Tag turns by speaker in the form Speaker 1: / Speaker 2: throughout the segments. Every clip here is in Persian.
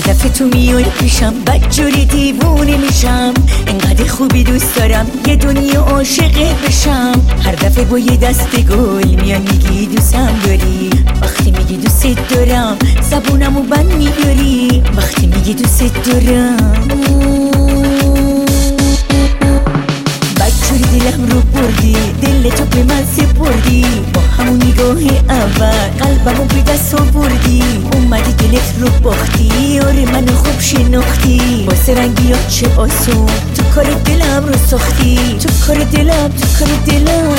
Speaker 1: دفعه تو میای پیشم بدجوری دیوونه میشم، انقدر خوبی دوست دارم یه دنیا عاشقه بشم. هر دفعه با یه دست گل میای میگی دوستم داری، وقتی میگی دوست دارم زبونمو بند میداری، وقتی میگی دوست دارم بدجوری دلم رو بردی، دل تو به من سپردی، با همون نگاه اول قلبمو به دست آوردی، اومدی دلت رو باختی، آره منو خوب شناختی، واسه رنگی ها چه آسون تو کار دلم رو ساختی، تو کار دلم تو کار دلم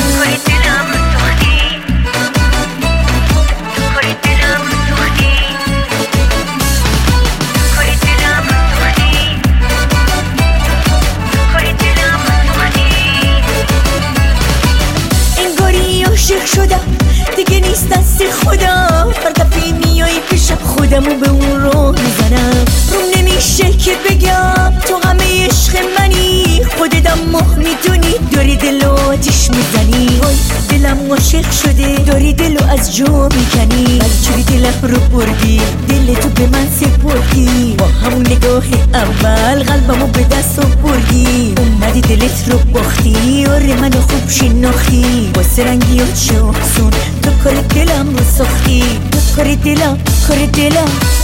Speaker 1: شدم دیگه نیست دست خودم، هر دفعه میای پیشم خودمو به اون رو میزنم، روم نمیشه که بگم تو همه عشق منی، خودت اما میدونی داری دلو آتیش میزنی، وای دلم عاشق شده داری دلو از جا میکنی، بدجوری دلم رو بردی، دل تو به من سپردی، با همون نگاه اول قلبمو به دست آوردی، اومدی دلت رو باختی، آره منو خوب شناختی، واسه رنگی ها چه آسون تو کار دلم رو ساختی، تو کار دلم تو کار دلم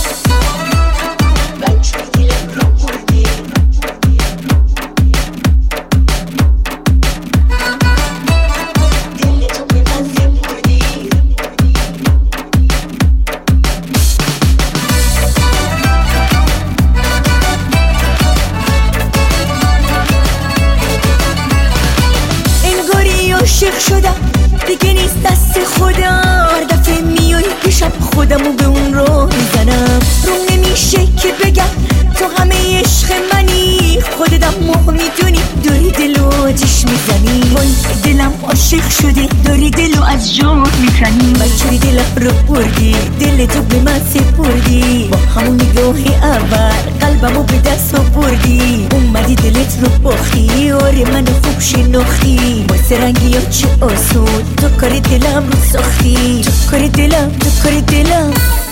Speaker 1: عاشق شدم دیگه نیست دست خودم، هر دفعه میای پیشم خودمو به اون رو میزنم، روم نمیشه که بگم تو همه عشق منی، خودت اما میدونی داری دلو آتیش میزنی، وای دلم عاشق شده داری دلو از جا میکنی، بدجوری دلم رو بردی، دل تو به من سپردی، با همون نگاه اول قلبمو به دست آوردی، اومدی دلت رو باختی، آره منو خوب شناختی، واسه رنگی ها چه آسون تو کار دلم رو ساختی، تو کار دلم تو کار دلم